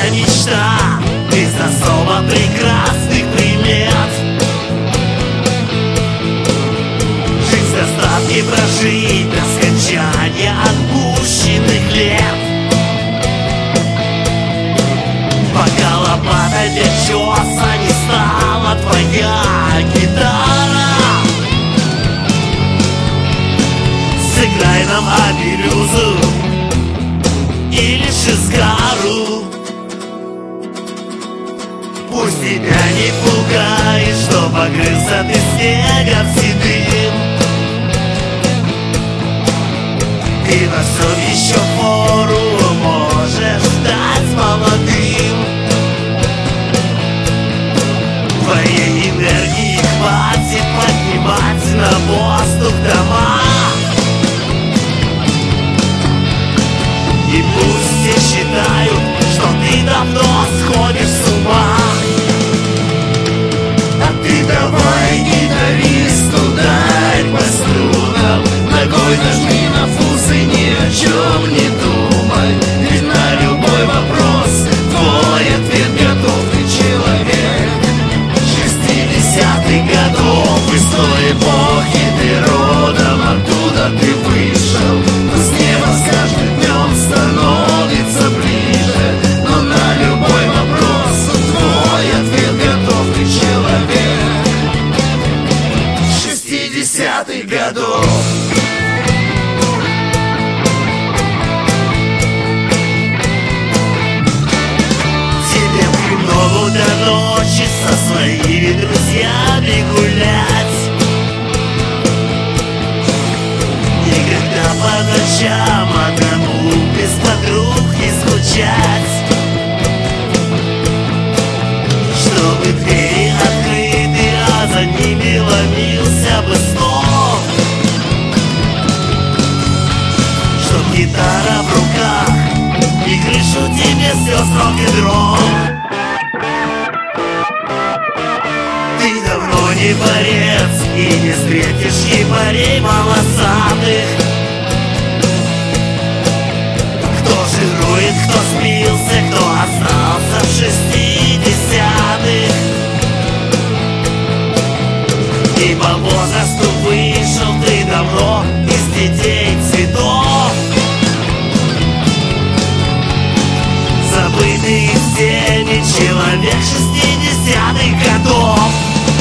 это мечта без особо прекрасных примет. Жизнь в достатке прожить до скончания отпущенных лет. Пока лопата для чёса не стала твоя гитара, сыграй нам абирюзу или шизгару. Пусть тебя не пугает, что погрызся ты снегом седым. Ты во всем еще пору можешь стать молодым. Твоей энергии хватит поднимать на воздух дома. И пусть все считают, что ты давно сходишь с ума. А ты давай гитаристу дай по струнам, ногой нажми на фуз и ни о чем не думай. Ведь на любой вопрос твой ответ готов. Ты человек 60-х годов, из той эпохи ты родом, оттуда ты вышел. Но с неба с каждым днем становится ближе. Но на любой вопрос твой ответ готов. Ты человек 60-х годов. До ночи со своими друзьями гулять, никогда по ночам одному без подруг не скучать. Чтобы двери открыты, а за ними ломился бы снов. Чтоб гитара в руках и крышу тебе снес рок-н-ролл. Не борец и не встретишь ебарей волосатых. Кто жирует, кто спился, кто остался в 60-х. И по возрасту вышел ты давно из детей цветов. Забытый всеми человек 60-х годов.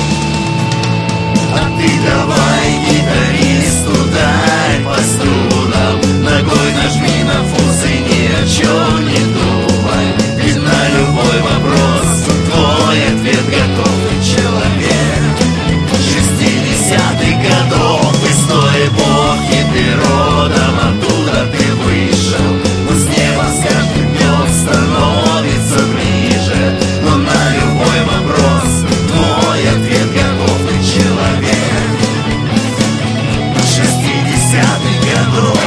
А ты давай гитаристу дай по струнам, ногой нажми на фуз и ни о чем не думай. Ведь на любой вопрос твой ответ готов. Ты человек 60-х годов, из той эпохи ты родом, оттуда ты вышел. Но с неба с каждым днем становится ближе. Но на любой вопрос твой ответ готов. Ты человек 60-х годов.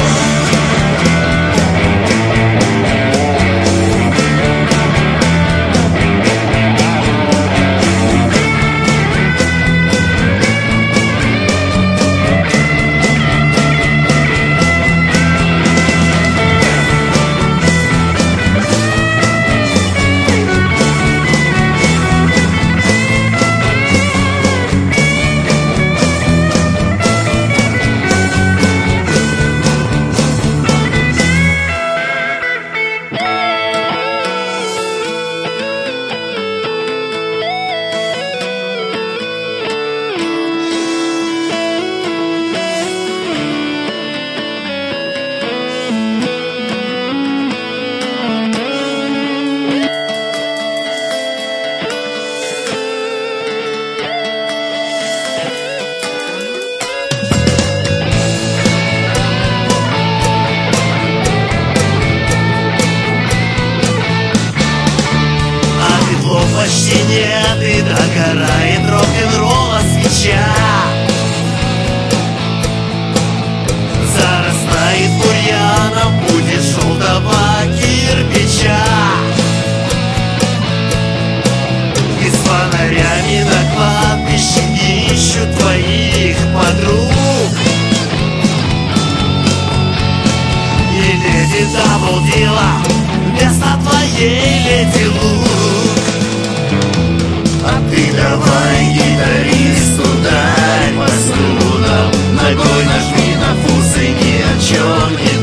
Почти нет, и догорает рок-н-ролла свеча. Зарастает бурьяном, будет желтого кирпича. И с фонарями на кладбище ищут твоих подруг. И леди Даблдила вместо твоей леди Лук. А ты давай гитаристу дай по струнам, ногой нажми на фуз и ни о чем не